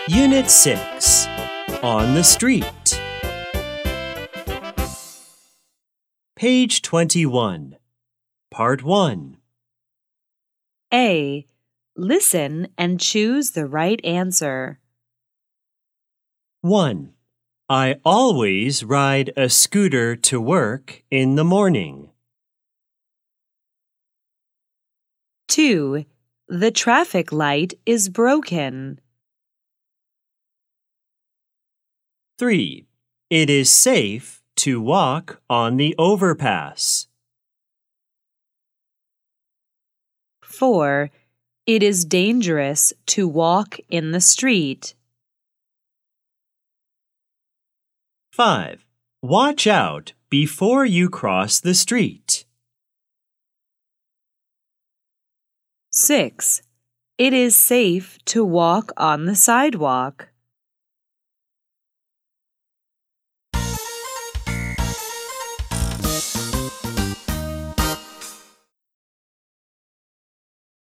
Unit 6 On the Street. Page 21. Part 1. A. Listen and choose the right answer. 1. I always ride a scooter to work in the morning. 2. The traffic light is broken. 3. It is safe to walk on the overpass. 4. It is dangerous to walk in the street. 5. Watch out before you cross the street. 6. It is safe to walk on the sidewalk.